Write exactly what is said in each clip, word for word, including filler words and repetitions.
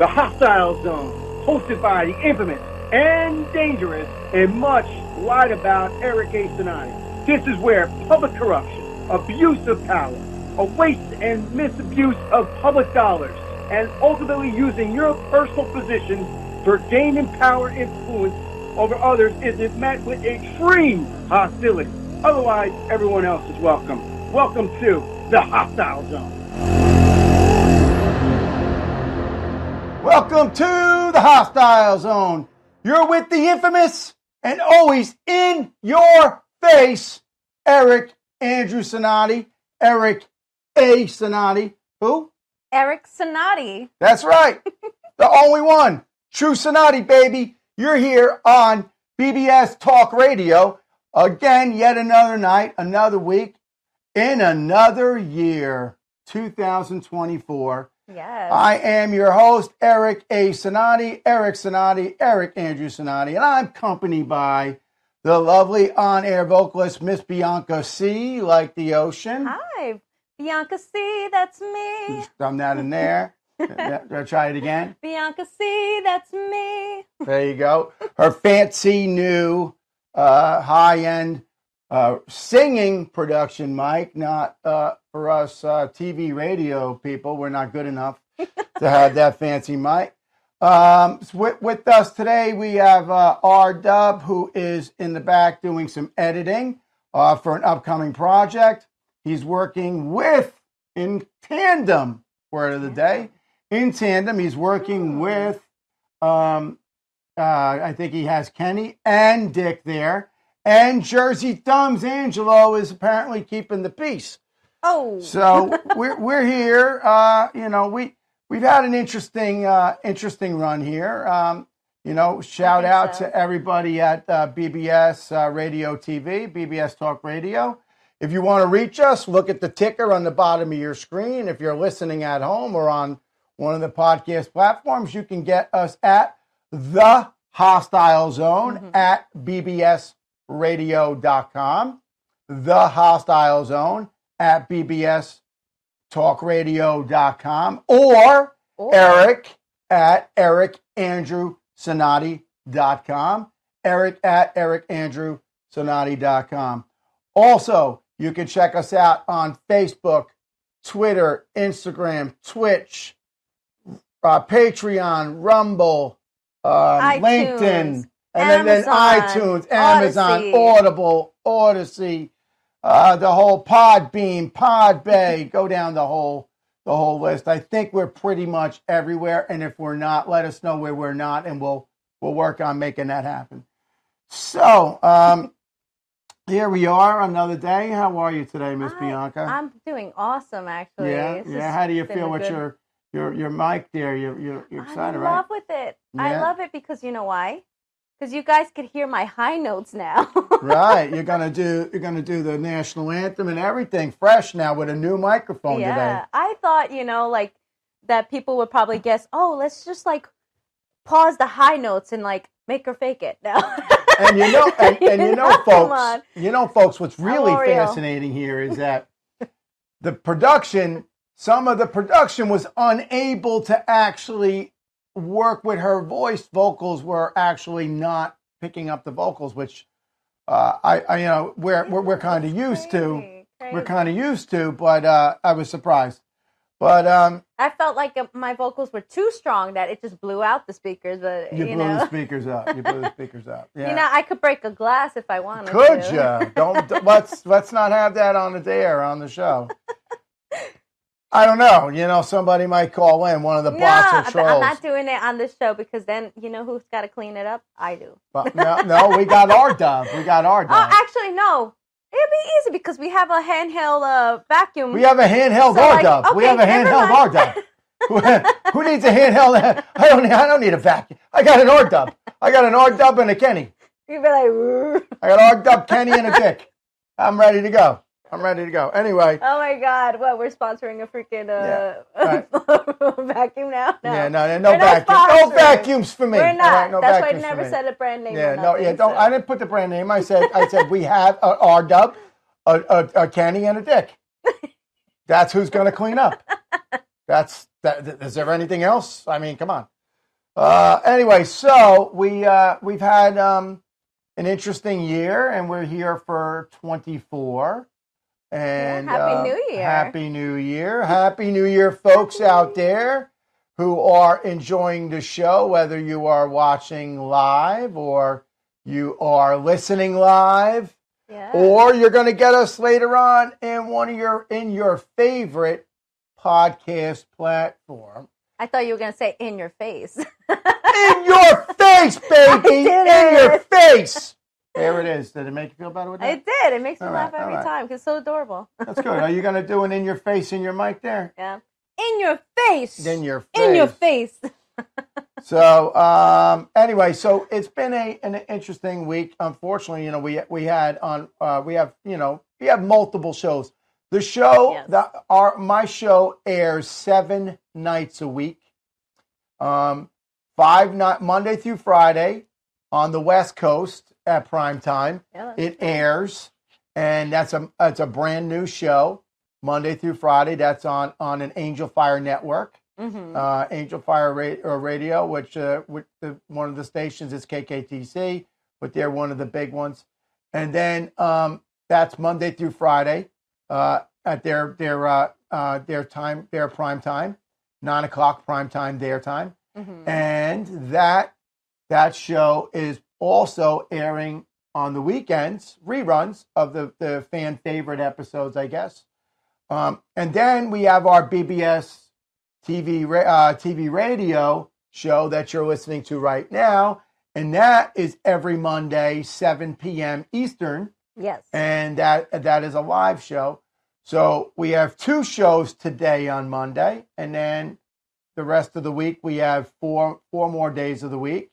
The Hostile Zone, hosted by the infamous and dangerous and much lied about Eric A. Sinani. This is where public corruption, abuse of power, a waste and misabuse of public dollars, and ultimately using your personal position for gaining power influence over others is met with extreme hostility. Otherwise, everyone else is welcome. Welcome to the Hostile Zone. Welcome to the Hostile Zone. You're with the infamous and always in your face, Eric Andrew Sinani. Eric A. Sinani. Who? Eric Sinani. That's right. The only one. True Sinani, baby. You're here on B B S Talk Radio. Again, yet another night, another week, in another year, two thousand twenty-four. Yes. I am your host, Eric A. Sinani, Eric Sinani, Eric Andrew Sinani, and I'm accompanied by the lovely on-air vocalist, Miss Bianca C., like the ocean. Hi, Bianca C., that's me. Thumb that in there. I'll try it again. Bianca C., that's me. There you go. Her fancy new uh, high-end uh, singing production mic, not uh, for us uh, T V radio people. We're not good enough to have that fancy mic. Um, with, with us today, we have uh, R-Dub, who is in the back doing some editing uh, for an upcoming project. He's working with, in tandem, word of the day, in tandem, he's working with, um, uh, I think he has Kenny and Dick there, and Jersey Thumbs Angelo is apparently keeping the peace. Oh. So we're we're here. Uh, you know, we we've had an interesting uh, interesting run here. Um, you know, shout out so. to everybody at uh, B B S uh, Radio T V, B B S Talk Radio. If you want to reach us, look at the ticker on the bottom of your screen. If you're listening at home or on one of the podcast platforms, you can get us at The Hostile Zone mm-hmm. at b b s radio dot com. The Hostile Zone at b b s talk radio dot com, or oh. Eric at eric andrew sinati dot com. Eric at eric andrew sinati dot com. Also, you can check us out on Facebook, Twitter, Instagram, Twitch, uh, Patreon, Rumble, um, LinkedIn, and then, then iTunes, Amazon, Odyssey. Audible, Odyssey, uh, the whole Podbean, Podbay, go down the whole the whole list. I think we're pretty much everywhere, and if we're not, let us know where we're not, and we'll we'll work on making that happen. So, um, here we are, another day. How are you today, Miss I, Bianca? I'm doing awesome, actually. Yeah, It's yeah. How do you feel with good... your your your mic there? You're you're, you're excited, I'm right? in love with it. Yeah. I love it because you know why? Because you guys could hear my high notes now. Right. You're gonna do you're gonna do the national anthem and everything fresh now with a new microphone yeah, today. I thought, you know, like that people would probably guess, oh, let's just like pause the high notes and like make her fake it. No. And you know, and, and you know, Come folks, on. you know, folks, what's really L'Oreal. fascinating here is that the production, some of the production was unable to actually work with her voice. Vocals were actually not picking up the vocals, which uh, I, I, you know, we're we're, we're kind of used to. Crazy. We're kind of used to, but uh, I was surprised. But um, I felt like uh, my vocals were too strong that it just blew out the speakers. But you, you, blew know, the speakers up. You blew the speakers up. Yeah. You know, I could break a glass if I wanted Could to. you? Don't, don't let's let's not have that on the air on the show. I don't know. You know, somebody might call in, one of the bots No, or but trolls. I'm not doing it on this show because then you know who's got to clean it up? I do. But no, no, we got our dub. We got our dub. Oh, actually, no. It'd be easy because we have a handheld uh, vacuum. We have a handheld So, R like, dub. we okay, have a never handheld R mind. dub. Who needs a handheld? I don't. I don't need a vacuum. I got an R dub. I got an R dub and a Kenny. You'd be like, "Woo." I got R dub, Kenny, and a Dick. I'm ready to go. I'm ready to go. Anyway. Oh my God! What, we're sponsoring a freaking uh, Yeah, vacuum now? No. Yeah, no, no We're not vacuum. No sponsoring. vacuums for me. We're All not. right, no That's why I vacuums never for me. said a brand name. Yeah, or no, nothing, yeah, don't. so. I didn't put the brand name. I said, I said we have a R dub, a, a, a Kenny, and a Dick. That's who's going to clean up. That's that. Is there anything else? I mean, come on. Uh, anyway, so we uh, we've had um, an interesting year, and we're here for twenty-four. And yeah, happy uh, New Year! Happy New Year! Happy New Year, folks out there who are enjoying the show, whether you are watching live or you are listening live, yeah. or you're going to get us later on in one of your in your favorite podcast platform. I thought you were going to say in your face. In your face, baby! In your face! There it is. Did it make you feel better with that? It did. It makes me all laugh right, every right. time because it's so adorable. That's good. Are you going to do an in your face in your mic there? Yeah. In your face! In your face. In your face! So, um, anyway, so it's been a an interesting week. Unfortunately, you know, we we had on uh, we have you know we have multiple shows. The show yes. that our my show airs seven nights a week, um, five night Monday through Friday on the West Coast at prime time. Yeah, it airs, and that's a it's a brand new show Monday through Friday. That's on on an Angel Fire network. Mm-hmm. Uh, Angel Fire ra- Radio, which uh, with the, one of the stations is K K T C, but they're one of the big ones. And then um, that's Monday through Friday uh, at their their uh, uh, their time, their prime time, nine o'clock prime time, their time. Mm-hmm. And that that show is also airing on the weekends, reruns of the the fan favorite episodes, I guess. Um, and then we have our B B S T V uh, T V radio show that you're listening to right now, and that is every Monday, seven p.m. Eastern. Yes. And that that is a live show. So we have two shows today on Monday, and then the rest of the week we have four four more days of the week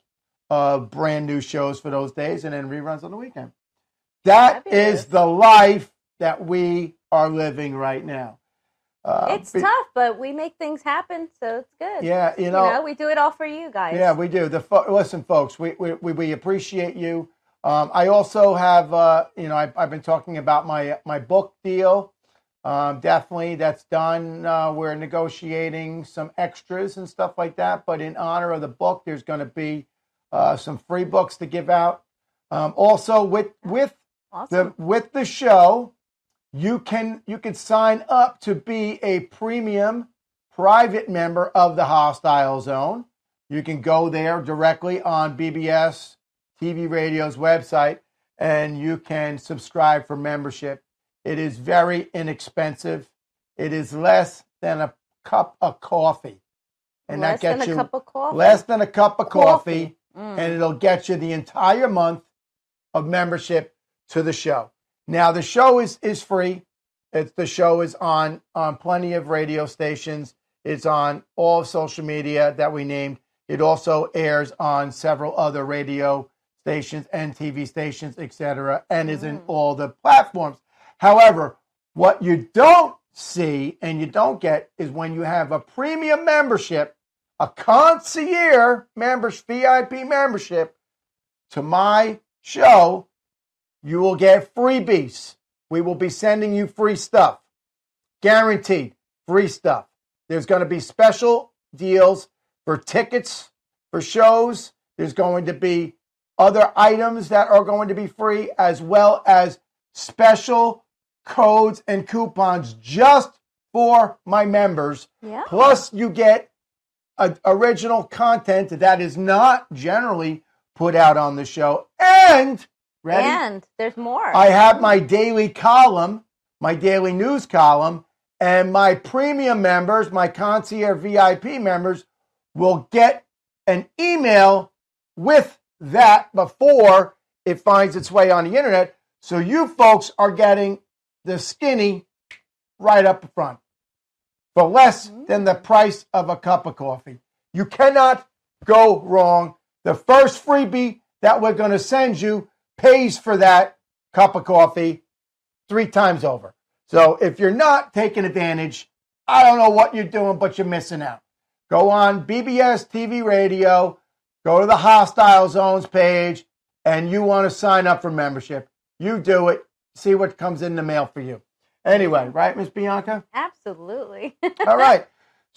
of brand new shows for those days, and then reruns on the weekend. That Fabulous. is the life that we are living right now. Uh, it's be, tough, but we make things happen, so it's good. Yeah, you know, you know, we do it all for you guys. Yeah, we do. The fo- listen, folks, we we we appreciate you. Um, I also have, uh, you know, I've, I've been talking about my my book deal. Um, definitely, that's done. Uh, we're negotiating some extras and stuff like that. But in honor of the book, there's going to be uh, some free books to give out. Um, also, with with awesome. the with the show. You can you can sign up to be a premium private member of the Hostile Zone. You can go there directly on B B S T V Radio's website, and you can subscribe for membership. It is very inexpensive. It is less than a cup of coffee, and less that gets than you a cup of coffee. less than a cup of coffee, coffee. Mm. and it'll get you the entire month of membership to the show. Now, the show is, is free. It's, the show is on, on plenty of radio stations. It's on all social media that we named. It also airs on several other radio stations and T V stations, et cetera, and is in all the platforms. However, what you don't see and you don't get is when you have a premium membership, a concierge members, V I P membership to my show, you will get freebies. We will be sending you free stuff. Guaranteed free stuff. There's going to be special deals for tickets for shows. There's going to be other items that are going to be free, as well as special codes and coupons just for my members. Yeah. Plus, you get a, original content that is not generally put out on the show. And ready? And there's more. I have my daily column, my daily news column, and my premium members, my concierge V I P members, will get an email with that before it finds its way on the internet. So you folks are getting the skinny right up front for less than the price of a cup of coffee. You cannot go wrong. The first freebie that we're going to send you pays for that cup of coffee three times over. So if you're not taking advantage, I don't know what you're doing, but you're missing out. Go on B B S T V Radio, go to the Hostile Zones page, and you want to sign up for membership. You do it. See what comes in the mail for you. Anyway, right, Miss Bianca? Absolutely. All right.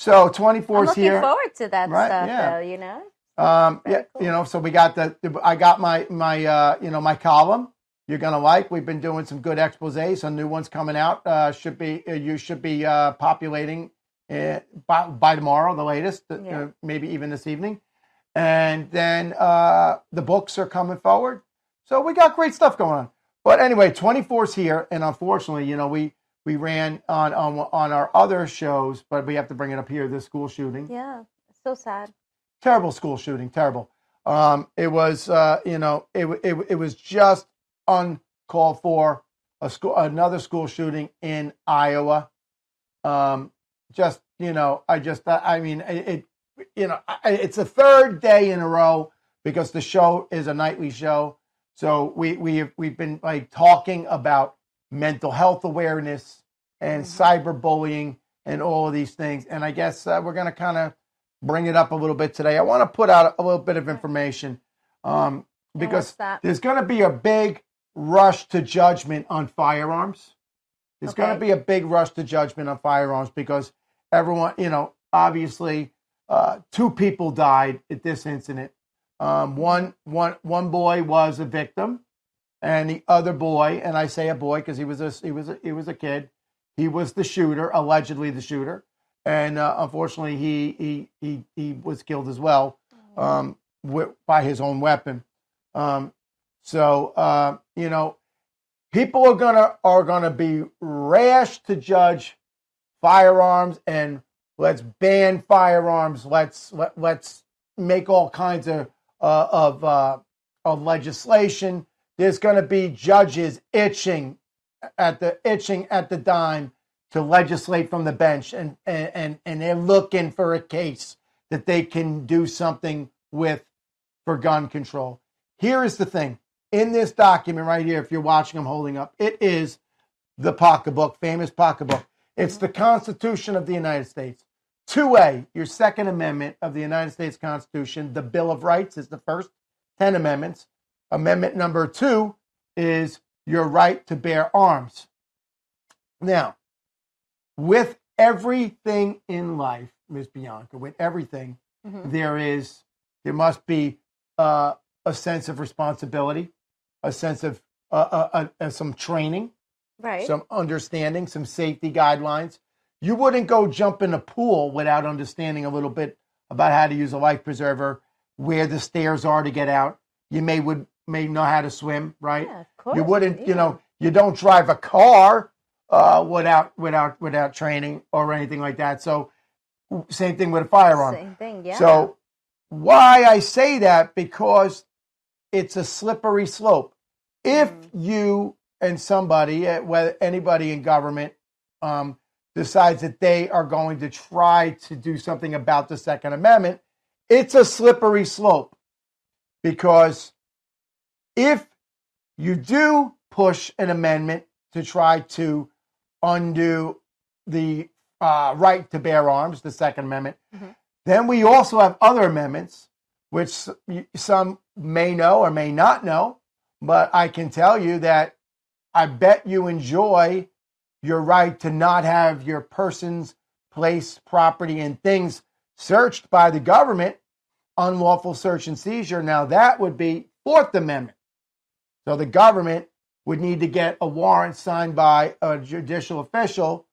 So I'm twenty-four's looking here. forward to that Right, stuff, yeah. though. You know. Um, Very yeah, cool. you know, so we got the, I got my, my, uh, you know, my column you're going to like. We've been doing some good exposés. Some new ones coming out, uh, should be, uh, you should be, uh, populating, uh, by, by tomorrow, the latest, uh, Yeah. maybe even this evening. And then, uh, the books are coming forward. So we got great stuff going on. But anyway, twenty-four's here. And unfortunately, you know, we, we ran on, on, on our other shows, but we have to bring it up here, the school shooting. Yeah. It's so sad. Terrible school shooting, terrible. Um, it was, uh, you know, it, it it was just uncalled for. A school, another school shooting in Iowa. Um, just, you know, I just, I mean, it, it you know, it's the third day in a row because the show is a nightly show. So we we we've been like talking about mental health awareness and mm-hmm. cyberbullying and all of these things. And I guess uh, we're gonna kind of bring it up a little bit today. I want to put out a little bit of information um, because there's going to be a big rush to judgment on firearms. There's okay. going to be a big rush to judgment on firearms because everyone, you know, obviously uh, two people died at this incident. Um, one, one, one boy was a victim, and the other boy, and I say a boy because he was a he was a, he was a kid. He was the shooter, allegedly the shooter. And uh, unfortunately, he, he he he was killed as well um, with, by his own weapon. Um, so uh, you know, people are gonna are gonna be rash to judge firearms, and let's ban firearms. Let's let, let's make all kinds of uh, of uh, of legislation. There's going to be judges itching at the itching at the dime to legislate from the bench, and, and, and they're looking for a case that they can do something with for gun control. Here is the thing. In this document right here, if you're watching, I'm holding up, it is the pocketbook, famous pocketbook. It's the Constitution of the United States. two A, your Second Amendment of the United States Constitution. The Bill of Rights is the first ten amendments. Amendment number two is your right to bear arms. Now, with everything in life, Miz Bianca, with everything, mm-hmm. there is, there must be uh, a sense of responsibility, a sense of uh, uh, uh, some training, right? Some understanding, some safety guidelines. You wouldn't go jump in a pool without understanding a little bit about how to use a life preserver, where the stairs are to get out. You may would may know how to swim, right? Yeah, of course. You wouldn't, yeah. you know, you don't drive a car Uh, without without without training or anything like that. So same thing with a firearm. Same thing, yeah. So why I say that, because it's a slippery slope. If mm. you and somebody, whether anybody in government, um, decides that they are going to try to do something about the Second Amendment, it's a slippery slope. Because if you do push an amendment to try to undo the uh, right to bear arms, the Second Amendment. Mm-hmm. Then we also have other amendments, which some may know or may not know, but I can tell you that I bet you enjoy your right to not have your persons, place, property, and things searched by the government, unlawful search and seizure. Now that would be Fourth Amendment. So the government would need to get a warrant signed by a judicial official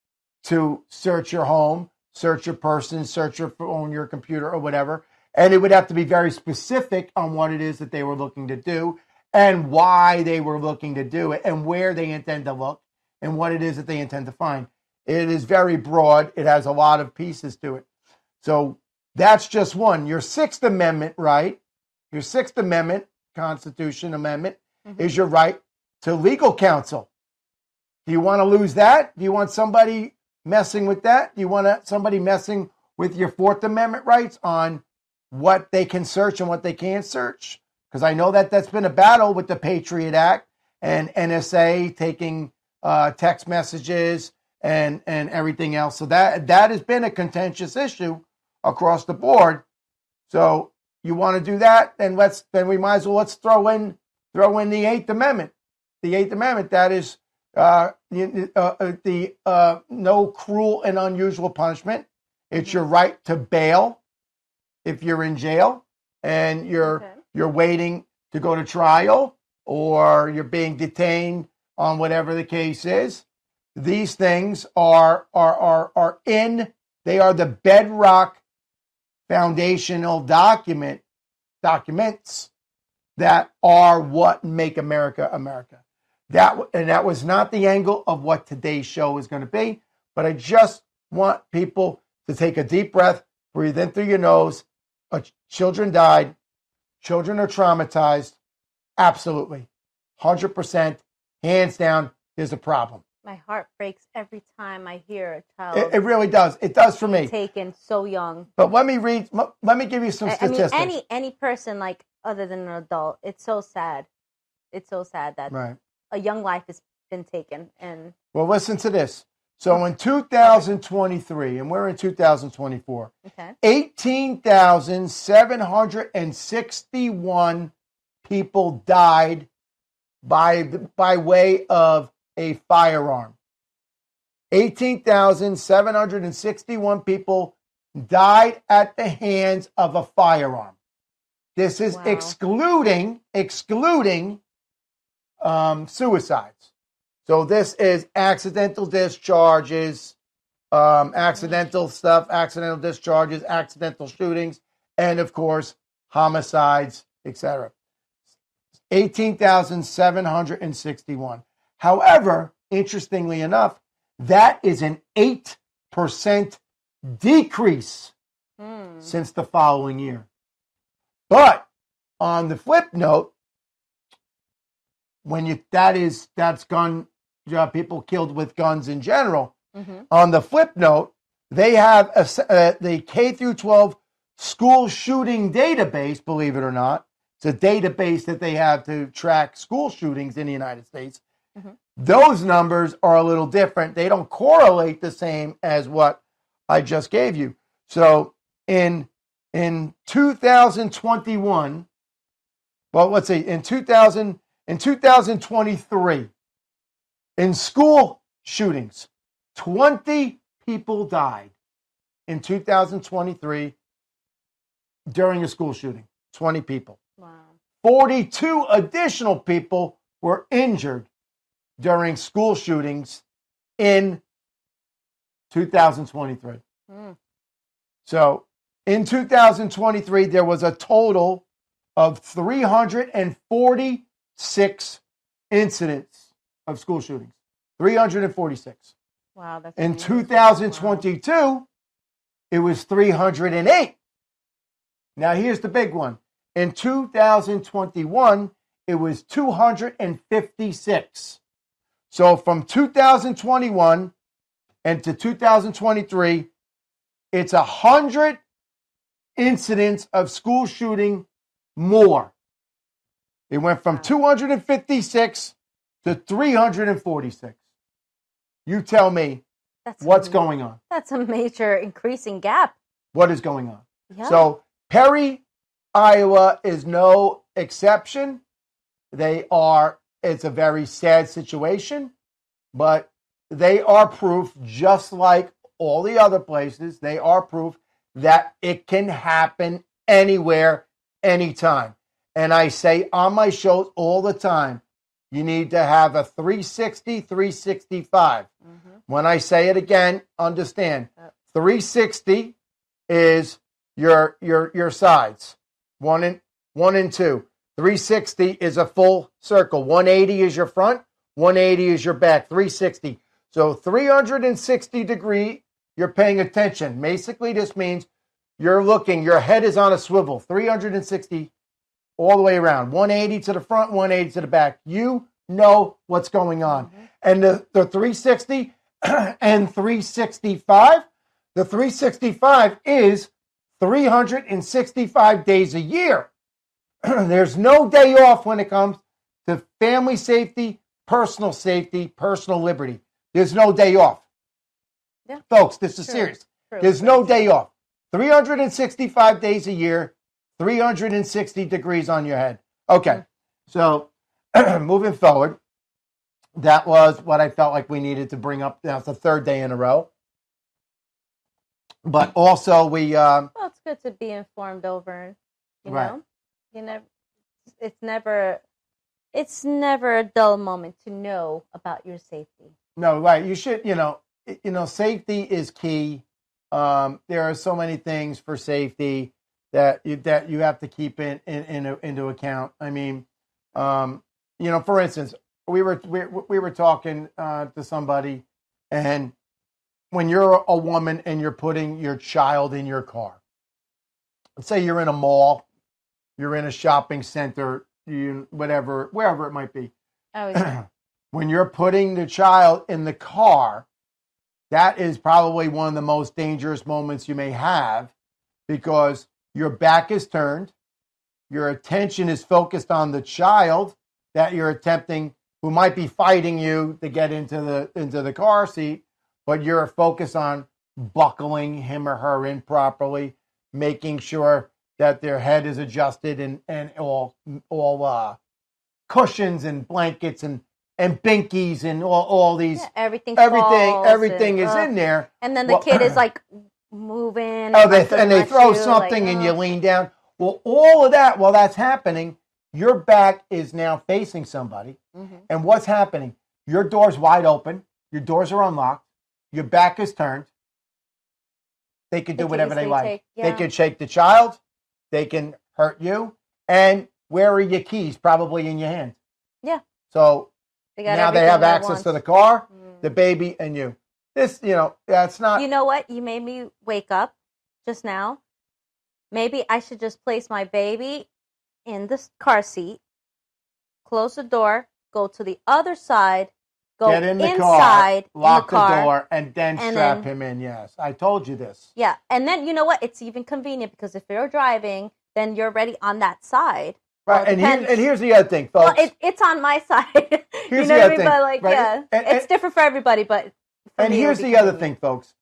to search your home, search your person, search your phone, your computer, or whatever. And it would have to be very specific on what it is that they were looking to do and why they were looking to do it and where they intend to look and what it is that they intend to find. It is very broad. It has a lot of pieces to it. So that's just one. Your Sixth Amendment right, your Sixth Amendment Constitution Amendment mm-hmm. is your right to legal counsel. Do you want to lose that? Do you want somebody messing with that? Do you want somebody messing with your Fourth Amendment rights on what they can search and what they can't search? Because I know that that's been a battle with the Patriot Act and N S A taking uh, text messages and, and everything else. So that that has been a contentious issue across the board. So you want to do that? Then let's then we might as well let's throw in throw in the Eighth Amendment. The Eighth Amendment, that is uh, the, uh, the uh, no cruel and unusual punishment. It's your right to bail if you're in jail and you're Okay. you're waiting to go to trial or you're being detained on whatever the case is. These things are are are are in. They are the bedrock foundational document documents that are what make America America. That and that was not the angle of what today's show is going to be, but I just want people to take a deep breath, breathe in through your nose. Uh, children died. Children are traumatized. Absolutely. one hundred percent. Hands down, there's a problem. My heart breaks every time I hear a child It, it really does. It does for me. taken so young. But let me read, let me give you some I, I statistics. mean, any any person like other than an adult, it's so sad. It's so sad that Right. a young life has been taken. And Well, listen to this. So in two thousand twenty-three, and we're in two thousand twenty-four, okay, eighteen thousand seven hundred sixty-one people died by by way of a firearm. eighteen thousand seven hundred sixty-one people died at the hands of a firearm. This is Wow. excluding excluding um, suicides. So this is accidental discharges, um, accidental stuff, accidental discharges, accidental shootings, and of course, homicides, et cetera. eighteen thousand seven hundred sixty-one. However, interestingly enough, that is an eight percent decrease Hmm. since the following year. But on the flip note, when you that is that's gun uh, people killed with guns in general. Mm-hmm. On the flip note, they have a, uh, the K through twelve school shooting database. Believe it or not, it's a database that they have to track school shootings in the United States. Mm-hmm. Those numbers are a little different. They don't correlate the same as what I just gave you. So in in two thousand twenty-one, well, let's see, in two thousand in two thousand twenty-three, in school shootings, twenty people died in two thousand twenty-three during a school shooting. twenty people. Wow. forty-two additional people were injured during school shootings in two thousand twenty-three. Mm. So in two thousand twenty-three, there was a total of three hundred forty-six incidents of school shootings. three hundred forty-six. Wow, that's In amazing. two thousand twenty-two, wow. It was three hundred eight. Now here's the big one. In two thousand twenty-one, it was two hundred fifty-six. So from two thousand twenty-one and to two thousand twenty-three, it's one hundred incidents of school shooting more. It went from Wow. two hundred fifty-six to three hundred forty-six. You tell me That's what's a, going on. That's a major increasing gap. What is going on? Yeah. So Perry, Iowa is no exception. They are, it's a very sad situation, but they are proof, just like all the other places, they are proof that it can happen anywhere, anytime. And I say on my shows all the time, you need to have a three sixty, three sixty-five. Mm-hmm. When I say it again, understand, Yep. three sixty is your your your sides, one and one and two. three sixty is a full circle. one eighty is your front. one eighty is your back. three sixty. So three hundred sixty degree. You're paying attention. Basically, this means you're looking. Your head is on a swivel. three hundred sixty all the way around. one eighty to the front. one eighty to the back. You know what's going on. Mm-hmm. And the the three sixty and three sixty-five. The three sixty-five is three hundred sixty-five days a year. There's no day off when it comes to family safety, personal safety, personal liberty. There's no day off. Yeah. Folks, this is True. serious. True. There's no day off. three hundred sixty-five days a year, three hundred sixty degrees on your head. Okay, so moving forward, that was what I felt like we needed to bring up. That's the third day in a row. but also we. Um, Well, it's good to be informed over, you Right. know, you never. It's never, it's never a dull moment to know about your safety. no, right. You should. You know. You know. Safety is key. Um, there are so many things for safety that you, that you have to keep in, in, in into account. I mean, um, you know, for instance, we were we, we were talking uh, to somebody, and when you're a woman and you're putting your child in your car, let's say you're in a mall, you're in a shopping center, you whatever, wherever it might be. Oh, yeah. When you're putting the child in the car, that is probably one of the most dangerous moments you may have because your back is turned, your attention is focused on the child that you're attempting, who might be fighting you to get into the into the car seat, but you're focused on buckling him or her in properly, making sure that their head is adjusted and, and all all uh, cushions and blankets and, and binkies and all, all these Yeah, everything everything falls everything and, is uh, in there. And then the Well- kid is like moving. Oh, they, like, and they looking throw at you, something like, and you oh. lean down. Well, all of that, while that's happening, your back is now facing somebody. Mhm. And what's happening? Your door's wide open. Your doors are unlocked. Your back is turned. They can They do can whatever they easily like. take- They yeah. can shake the child. They can hurt you. And where are your keys? Probably in your hand. Yeah. So They got now they everything have at access once. to the car, Mm. the baby, and you. This, you know, that's not. You know what? You made me wake up just now. Maybe I should just place my baby in the car seat, close the door, go to the other side, go Get in the inside car, lock in the, car. door, and then and strap then- him in. Yes, I told you this. Yeah, and then you know what? It's even convenient because if you're driving, then you're already on that side. Well, Right, it and, here, depends. and here's the other thing, folks. Well, it, it's on my side. you Here's know the what I other mean? thing, But like, right? yeah, And- it's and- different for everybody. But for and me, it here's would be the other convenient. thing, folks.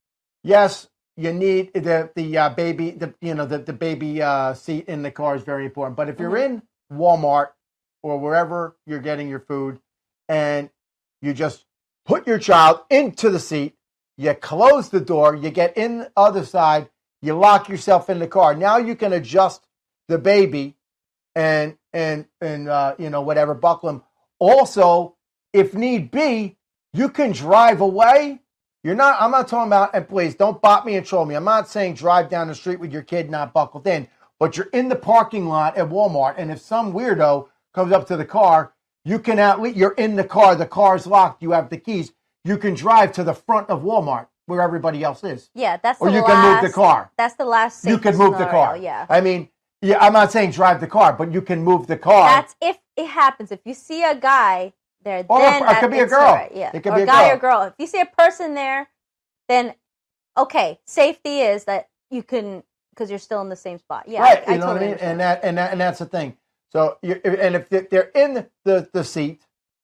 Yes, you need the the uh, baby, the you know the the baby uh, seat in the car is very important. But if you're Mhm. in Walmart or wherever you're getting your food, and you just put your child into the seat, you close the door, you get in the other side, you lock yourself in the car. Now you can adjust the baby and and and uh, you know whatever, buckle him. Also, if need be, you can drive away. You're not. I'm not talking about. And please don't bop me and troll me. I'm not saying drive down the street with your kid not buckled in. But you're in the parking lot at Walmart, and if some weirdo comes up to the car, you can at least. You're in the car. The car's locked. You have the keys. You can drive to the front of Walmart where everybody else is, Yeah, that's or the you last, can move the car. That's the last. You safety can move the scenario, car. Yeah, I mean, yeah. I'm not saying drive the car, but you can move the car. that's if it happens. If you see a guy there, Or then it could that- be a it's girl. all right, Yeah, It could or be a a guy girl. or girl. If you see a person there, then okay, safety is that you can because you're still in the same spot. Yeah, Right, I, you know totally what I mean, understand. and that and that and that's the thing. So, you and if they're in the the seat,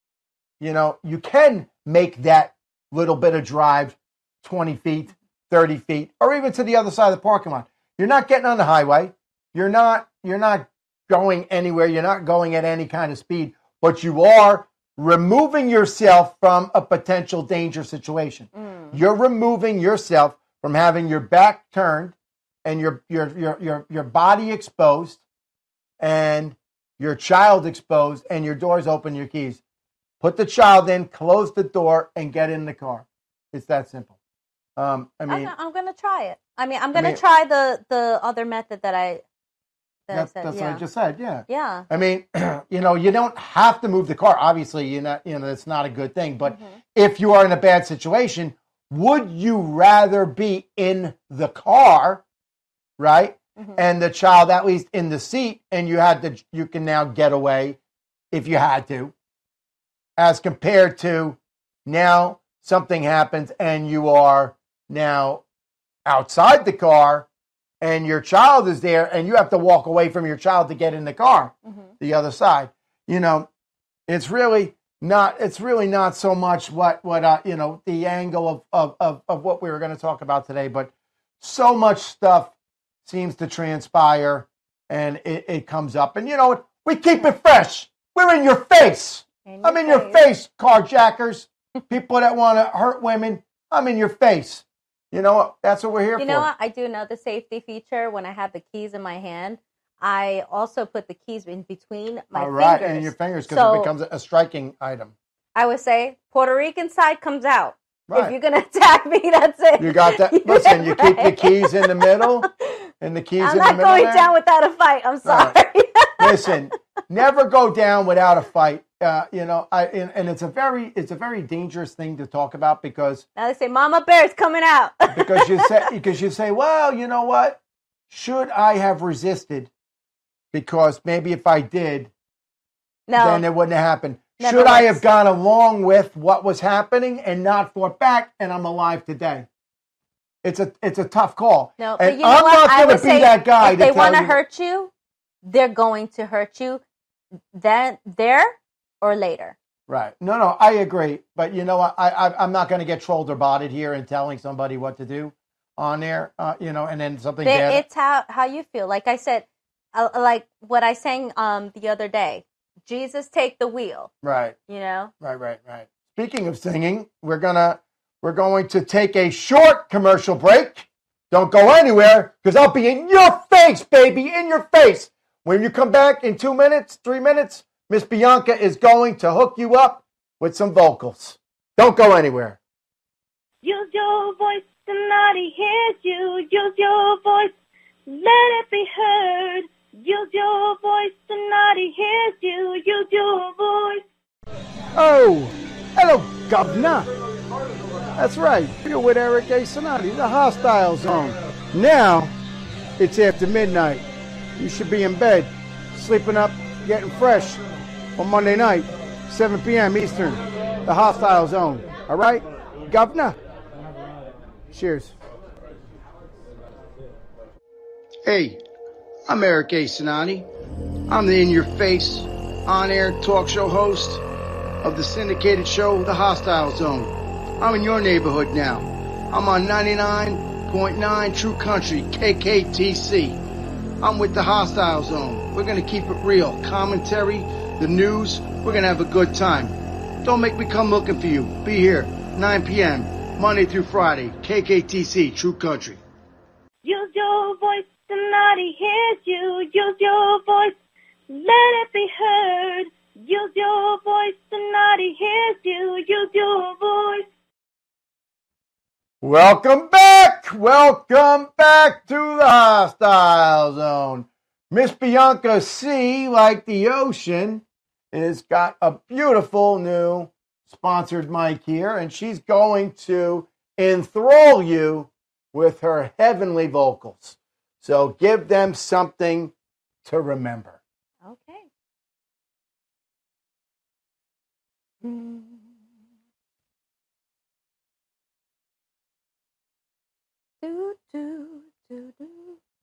you know, you can make that little bit of drive, twenty feet, thirty feet, or even to the other side of the parking lot. You're not getting on the highway. You're not. You're not going anywhere. You're not going at any kind of speed, but you are removing yourself from a potential danger situation. Mm. You're removing yourself from having your back turned and your your your your your body exposed and your child exposed and your doors open, your keys. Put the child in, close the door, and get in the car. It's that simple. Um, I mean, I'm, I'm gonna try it. I mean, I'm I gonna mean- try the the other method that I that that's, I said. that's yeah, what I just said. Yeah. yeah. I mean, you know, you don't have to move the car. Obviously, you're not, you know, that's not a good thing. But Mhm. if you are in a bad situation, would you rather be in the car, right? Mhm. And the child at least in the seat, and you had to, you can now get away if you had to, as compared to now something happens and you are now outside the car and your child is there and you have to walk away from your child to get in the car, Mhm. the other side. You know, it's really not, it's really not so much what, what, uh, you know, the angle of, of, of, of what we were going to talk about today, but so much stuff seems to transpire and it, it comes up and you know what? We keep it fresh. We're in your face. In I'm in your face, carjackers, people that want to hurt women. I'm in your face. You know what? That's what we're here You for. know what? I do another safety feature when I have the keys in my hand. I also put the keys in between my All right, fingers. in your fingers, because So it becomes a striking item. I would say Puerto Rican side comes out. Right. If you're going to attack me, that's it. You got that? You Listen, you keep right. the keys in the middle, and the keys I'm in the not middle going there. down without a fight. I'm sorry. Right. Listen, never go down without a fight. Uh, you know, I and, and it's a very it's a very dangerous thing to talk about because Now they say Mama Bear's coming out. because you say because you say, well, you know what? Should I have resisted? Because maybe if I did, No. then it wouldn't have happened. Never Should I works. have gone along with what was happening and not fought back, and I'm alive today? It's a it's a tough call. No, but and you know I'm what? not I going would to be say that guy if to they tell want to you. hurt you, they're going to hurt you then, there, or later. Right. No, no, I agree. But you know what? I, I, I'm not going to get trolled or botted here and telling somebody what to do on there, uh, you know, and then something They, bad. it's how, how you feel. Like I said, uh, like what I sang um, the other day, Jesus take the wheel, Right, you know? right, right, right. Speaking of singing, we're gonna we're going to take a short commercial break. Don't go anywhere, because I'll be in your face, baby, in your face. When you come back in two minutes, three minutes, Miss Bianca is going to hook you up with some vocals. Don't go anywhere. Use your voice, somebody hears you. Use your voice, let it be heard. Use your voice, somebody hears you. Use your voice. Oh, hello, Governor. That's right. You're with Eric A. Sonati, the Hostile Zone. Now, it's after midnight. You should be in bed, sleeping up, getting fresh on Monday night, seven p.m. Eastern, the Hostile Zone. All right, Governor? Cheers. Hey, I'm Eric A. Sonati. I'm the in-your-face, on-air talk show host of the syndicated show, The Hostile Zone. I'm in your neighborhood now. I'm on ninety-nine point nine True Country, K K T C. I'm with The Hostile Zone. We're going to keep it real. Commentary, the news, we're going to have a good time. Don't make me come looking for you. Be here, nine p.m., Monday through Friday, K K T C, True Country. Use your voice, somebody hears you. Use your voice, let it be heard. Use your voice, somebody hears you. Use your voice. Welcome back! Welcome back to the Hostile Zone. Miss Bianca C, like the ocean, has got a beautiful new sponsored mic here, and she's going to enthrall you with her heavenly vocals. So give them something to remember. Okay. Mm. Do, do, do, do.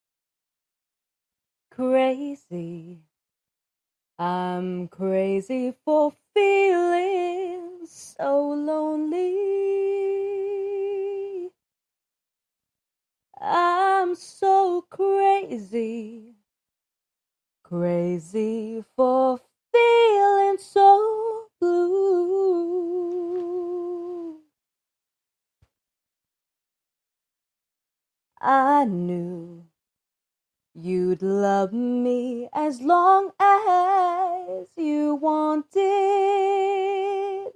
Crazy. I'm crazy for feeling so lonely. I'm so crazy. Crazy for feeling so blue. I knew you'd love me as long as you wanted.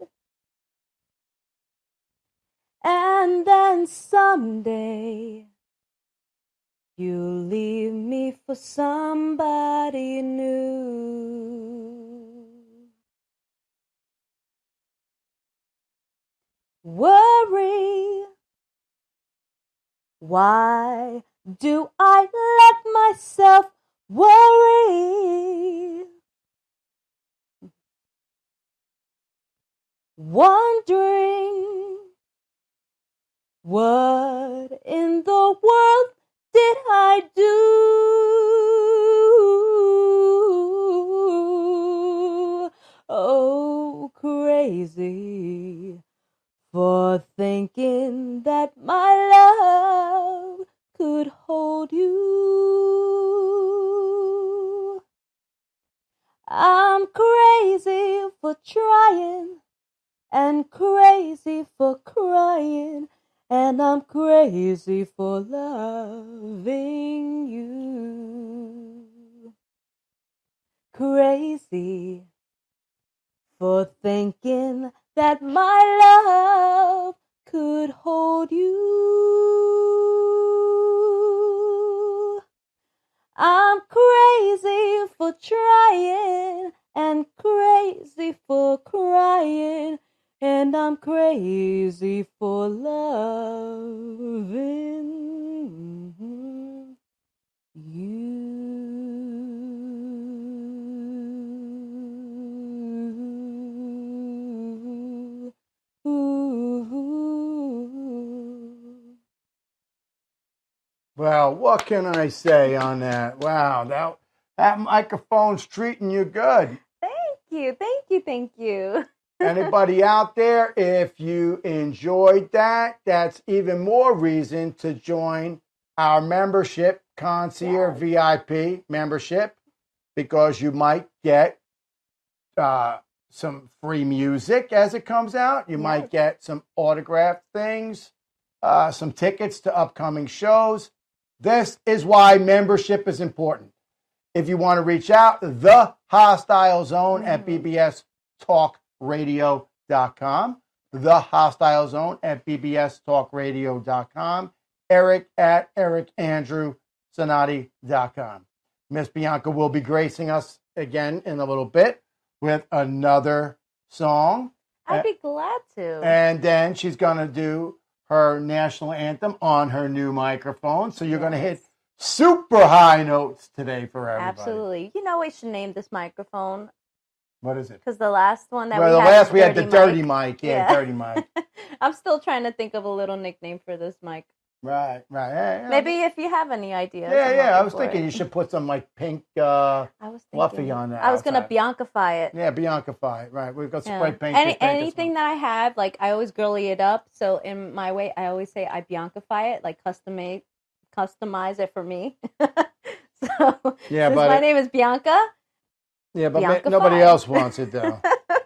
And then someday you'll leave me for somebody new. Worry. Why do I let myself worry? Wondering what in the world did I do? Oh, crazy for thinking that my love could hold you. I'm crazy for trying and crazy for crying, and I'm crazy crazy for loving you. Crazy for thinking that my love could hold you. I'm crazy for trying and crazy for crying, and I'm crazy for loving you. Well, what can I say on that? Wow, that that microphone's treating you good. Thank you, thank you, thank you. Anybody out there, if you enjoyed that, that's even more reason to join our membership, Concierge Yes. V I P membership, because you might get uh, some free music as it comes out. You Yes. might get some autographed things, uh, some tickets to upcoming shows. This is why membership is important. If you want to reach out, the Hostile Zone at b b s talk radio dot com. The Hostile Zone at b b s talk radio dot com. Eric at eric andrew sonati dot com. Miss Bianca will be gracing us again in a little bit with another song. I'd be glad to. And then she's going to do her national anthem on her new microphone. So you're going to hit super high notes today for everybody. Absolutely. You know, we should name this microphone What is it? because the last one that Well, we the had, last we had the dirty mic. mic. Yeah, Yeah. dirty mic. I'm still trying to think of a little nickname for this mic. Right, right. Yeah, yeah. Maybe if you have any ideas. Yeah, I'm yeah. I open was for thinking it. you should put some like pink uh, I was fluffy thinking- on that I was gonna outside. Biancify it. Yeah, Biancify. Right. We've got Yeah. spray paint. Any, spray paint this anything one. that I have, like I always girly it up. So in my way, I always say I Biancify it, like custom made, customize it for me. so Yeah, since but my it- name is Bianca. Yeah, but ma- Bianca nobody Fine. else wants it though.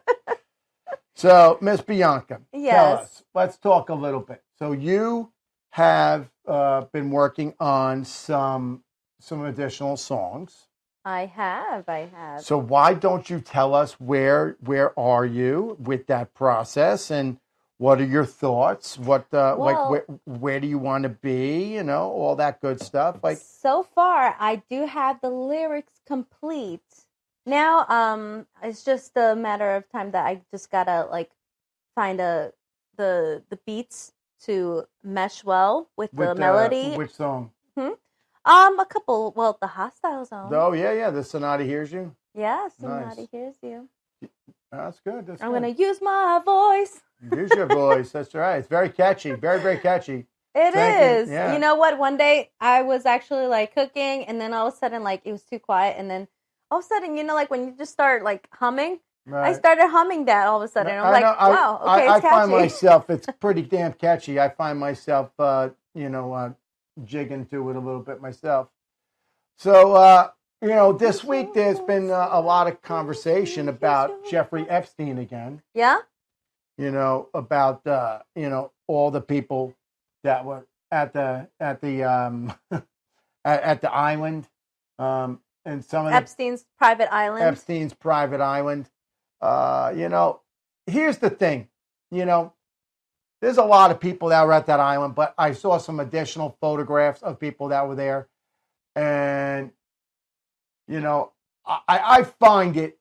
So, Miss Bianca, tell Yes. us. Let's talk a little bit. So you have uh, been working on some some additional songs. I have, I have. So why don't you tell us where where are you with that process and what are your thoughts? What uh, like Well- where, where do you want to be? You know, all that good stuff. Like so far, I do have the lyrics complete. Now, um, it's just a matter of time that I just gotta like find a the the beats to mesh well with, with the uh, melody. which song? um, a couple. Well, the Hostile Zone. Oh yeah, yeah. The Sonata Hears You. Yeah, Nice. somebody hears you. That's good. That's I'm good. gonna use my voice. Use your voice. That's right. It's very catchy. Very, very catchy. It Thank you. is. Yeah. You know what? One day I was actually like cooking, and then all of a sudden, like it was too quiet, and then all of a sudden, you know, like when you just start like humming, I Right. started humming that all of a sudden. I'm I like, know, I- wow, I, okay, I it's find catchy. myself, it's pretty damn catchy. I find myself, uh, you know, uh, jigging to it a little bit myself. So, uh, you know, this week there's been uh, a lot of conversation about Jeffrey Epstein again. Yeah. You know, about uh, you know all the people that were at the at the um, at, at the island, um, and some of the Epstein's private island. Epstein's private island. Uh, you know, here's the thing. You know, there's a lot of people that were at that island, but I saw some additional photographs of people that were there, and you know, I, I find it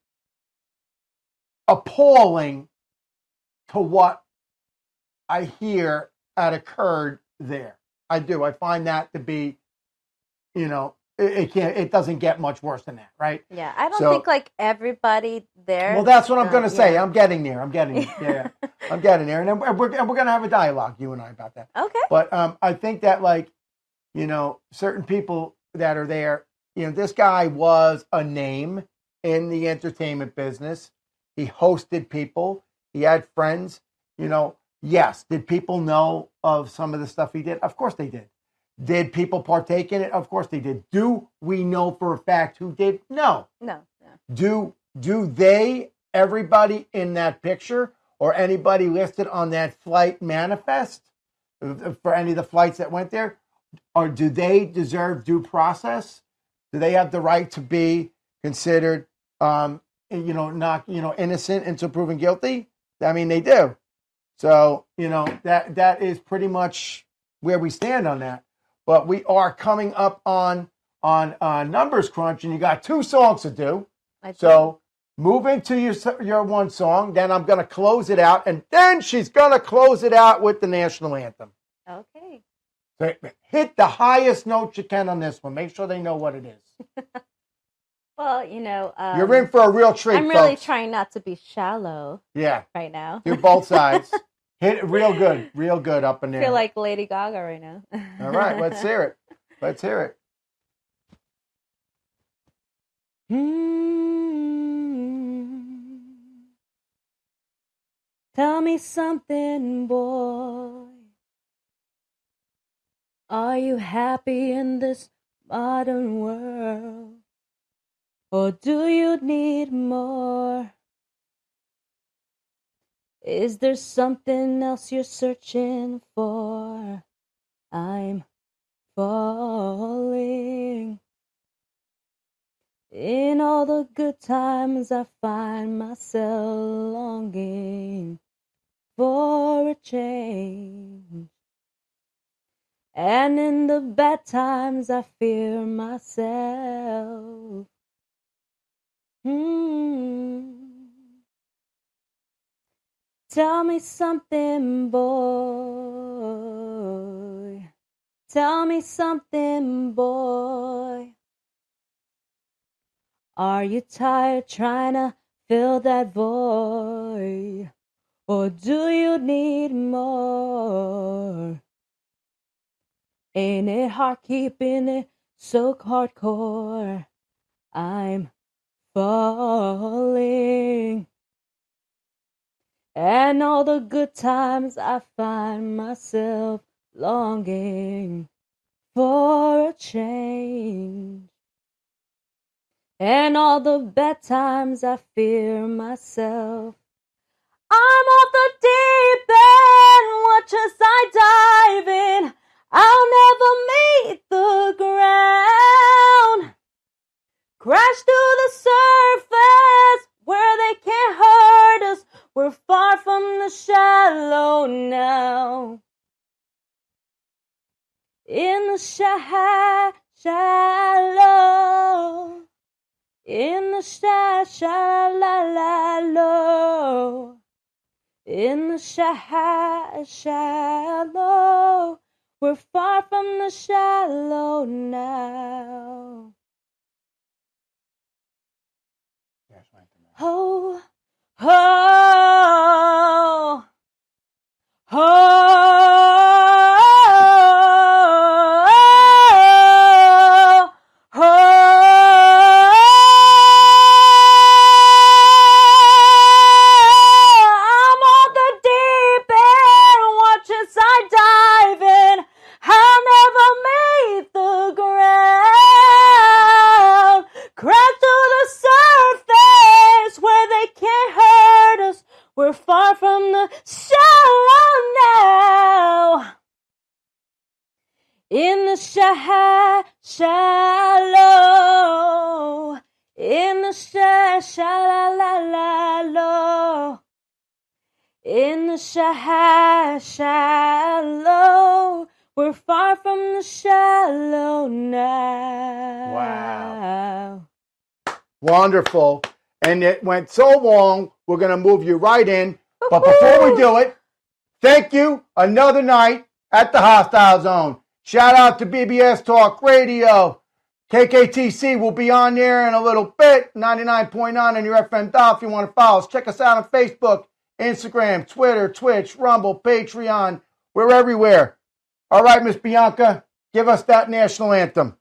appalling to what I hear had occurred there. I do. I find that to be, you know, it, it can't. It doesn't get much worse than that, right? Yeah, I don't So- think like everybody there. Well, that's what I'm uh, going to say. yeah. I'm getting there. I'm getting there. Yeah, I'm getting there, and then we're and we're going to have a dialogue, you and I, about that. Okay. But um, I think that, like, you know, certain people that are there, you know, this guy was a name in the entertainment business. He hosted people. He had friends. You know, yes. Did people know of some of the stuff he did? Of course they did. Did people partake in it? Of course they did. Do we know for a fact who did? No. No. no. Do do they, everybody in that picture or anybody listed on that flight manifest, for any of the flights that went there? Or do they deserve due process? Do they have the right to be considered, um, you know, not, you know, innocent until proven guilty? I mean, they do. So, you know, that that is pretty much where we stand on that. But we are coming up on on uh, Numbers Crunch, and you got two songs to do. I do. So move into your your one song. Then I'm going to close it out, and then she's going to close it out with the national anthem. Okay. So hit the highest note you can on this one. Make sure they know what it is. Well, you know, um, You're in for a real treat, I'm really folks. trying not to be shallow Yeah, right now. do both sides. Hit it real good, real good up in I there. feel like Lady Gaga right now. All right, let's hear it. Let's hear it. Hmm. Tell me something, boy. Are you happy in this modern world? Or do you need more? Is there something else you're searching for? I'm falling. In all the good times I find myself longing for a change. And in the bad times I fear myself. Hmm. Tell me something, boy. Tell me something, boy. Are you tired trying to fill that void? Or do you need more? Ain't it hard keeping it so hardcore? I'm falling. And all the good times I find myself longing for a change. And all the bad times I fear myself. I'm off the deep end, watch as I dive in. I'll never meet the ground. Crash to the surface where they can't hurt us. We're far from the shallow now. In the sha- shallow. In the sha- shallow. In the sha- shallow. We're far from the shallow now. Oh, oh, oh, oh, I'm on the deep end, watch as I dive in. I'll never meet the ground. Crash to the surface where they can't hurt us. We're far from the shallow now. In the sha- shallow. In the sha- shallow. In the sha- shallow. We're far from the shallow now. Wow. Wonderful. And it went so long, we're going to move you right in. But before we do it, thank you. Another night at the Hostile Zone. Shout out to B B S Talk Radio. K K T C will be on there in a little bit. ninety-nine point nine on your F M dial if you want to follow us. Check us out on Facebook, Instagram, Twitter, Twitch, Rumble, Patreon. We're everywhere. All right, Miss Bianca, give us that national anthem.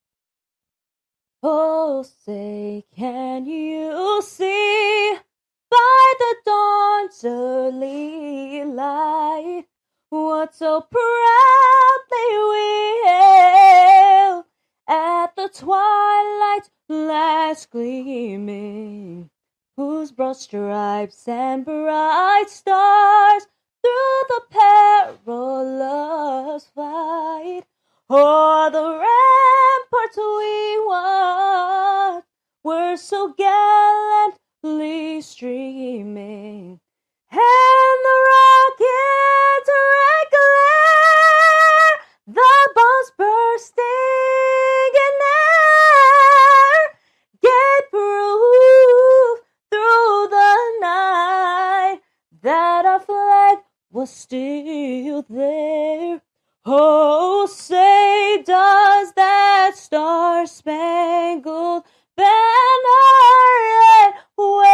Oh, say, can you see by the dawn's early light what so proudly we hailed at the twilight's last gleaming, whose broad stripes and bright stars through the perilous fight. O'er the ramparts we watched were so gallantly streaming, and the rockets regular, the bombs bursting in air, gave proof through the night that our flag was still there. Oh, say does that star-spangled banner yet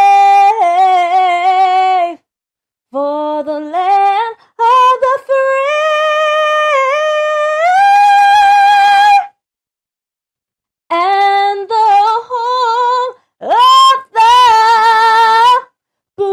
wave for the land of the free and the home of the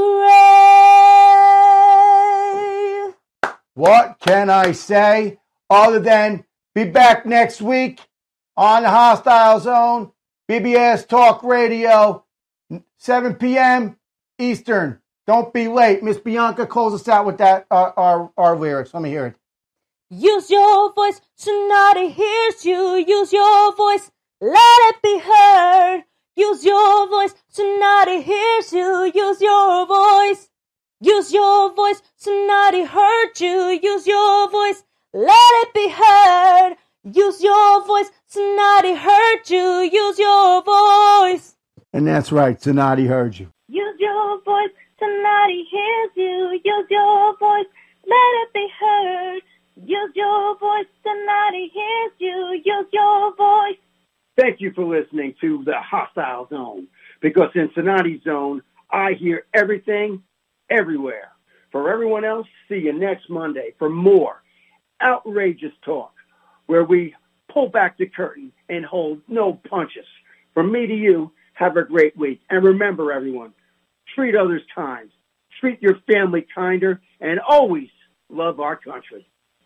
brave. What can I say other than be back next week on the Hostile Zone, B B S Talk Radio, seven p.m. Eastern. Don't be late. Miss Bianca, close us out with that uh, our our lyrics. Let me hear it. Use your voice, Sonati hears you. Use your voice, let it be heard. Use your voice, Sonati hears you. Use your voice. Use your voice, Sonati heard you. Use your voice, let it be heard. Use your voice, Sonati heard you. Use your voice. And that's right, Sonati heard you. Use your voice, Sonati hears you. Use your voice, let it be heard. Use your voice, Sonati hears you. Use your voice. Thank you for listening to the Hostile Zone, because in Sonati's Zone, I hear everything, everywhere. For everyone else, see you next Monday for more outrageous talk, where we pull back the curtain and hold no punches. From me to you, have a great week. And remember, everyone, treat others kind, treat your family kinder, and always love our country.